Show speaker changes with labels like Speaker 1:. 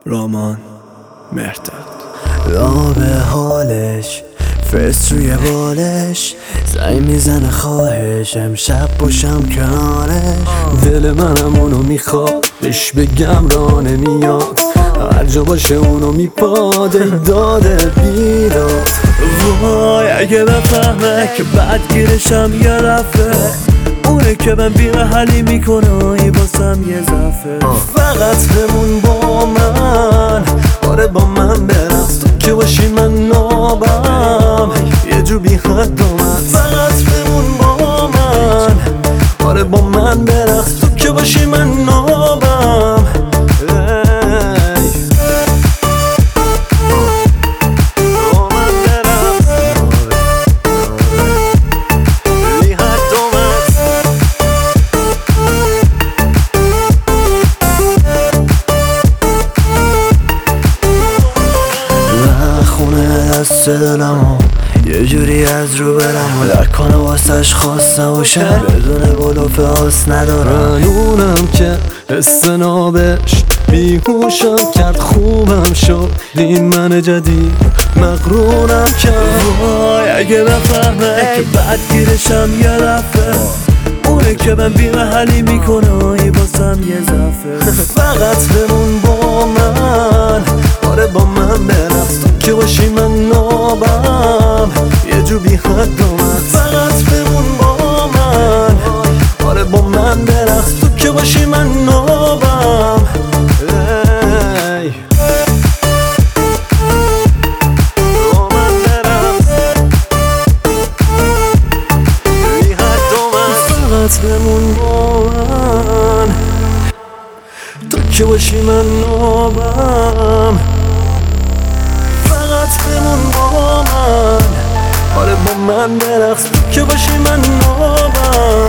Speaker 1: رامان مهرداد.
Speaker 2: به حالش فرست روی بالش زنگ میزنه خواهش امشب باشم کنارش. دل منم اونو میخواد بهش بگم راه نمیاد، هر جا باشه اونو میپاده داده بیداد. وای اگه بفهمه که بدگیرشم یه دفعه، اونه که من بی‌محلی میکنه ای باسم یه زفه. فقط بمون با من، آره با من برقص تو که باشی من نابم یه جو بی حد اومد. فقط بمون با من، آره با من برقص تو که باشی من نابم. دست دلمو یه جوری از رو برم و لکنه واسش خواست نباشه، بدون بلوف آس ندارم. اونم که استنابش بیهوشم کرد خوبم شد، این من جدید مغرورم کرد. وای اگه بفهمه که بدگیرشم یه دفعه، اونه که من بی‌محلی میکنه ای باسم یه زفه. فقط بمون با من، آره با من برقص تو که باشی من نابم یه جو بی حد اومد. فقط بمون با من، آره با من برقص تو که باشی من نابم. فقط بمون با من، تو که باشی من نابم. فقط بمون با من، آره با من برقص تو که باشی من نابم.